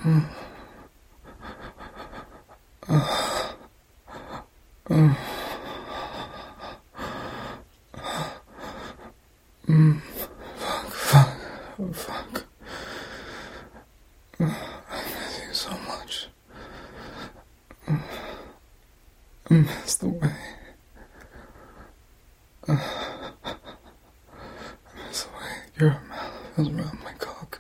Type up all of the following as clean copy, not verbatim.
Fuck. I miss you so much. I miss the way. I miss the way your mouth feels around my cock.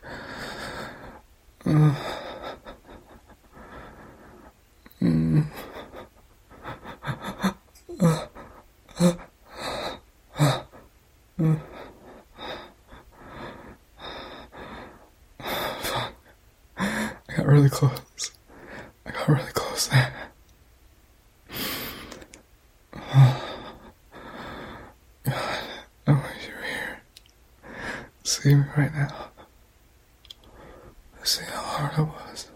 Fuck. I got really close. There. God, I wish you were here. See me right now. See how hard it was.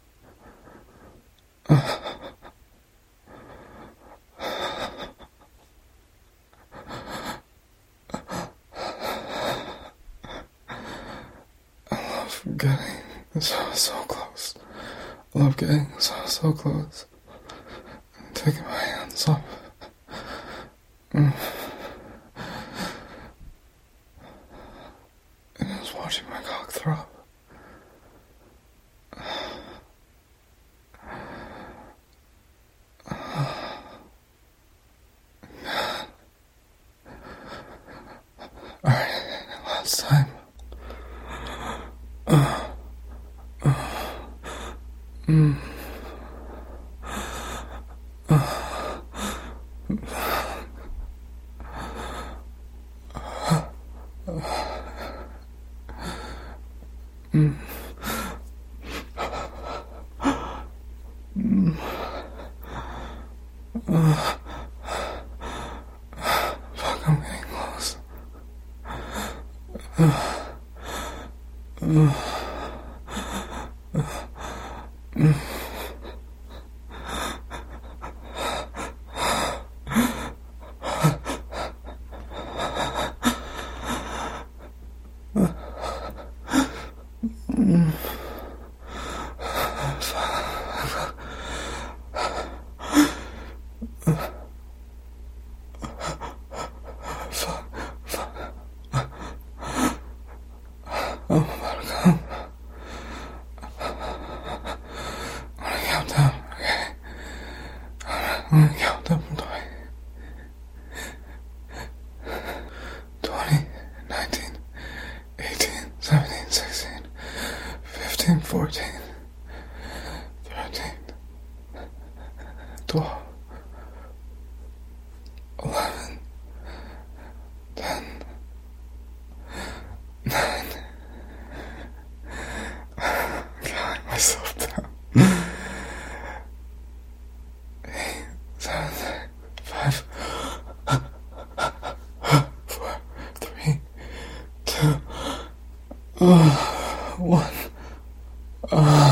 I love getting so close. I love getting so close. And taking my hands off. And just watching my cock throb. Alright, last time. Fuck, I'm getting close. I'm about to come. I'm gonna count down, okay? I'm gonna count down from 20. 20, 19, 18, 17, 16, 15, 14, 13, 12, 11, 10, 9, counting myself down. 8, 7, 5, 4, 3, 2, 1.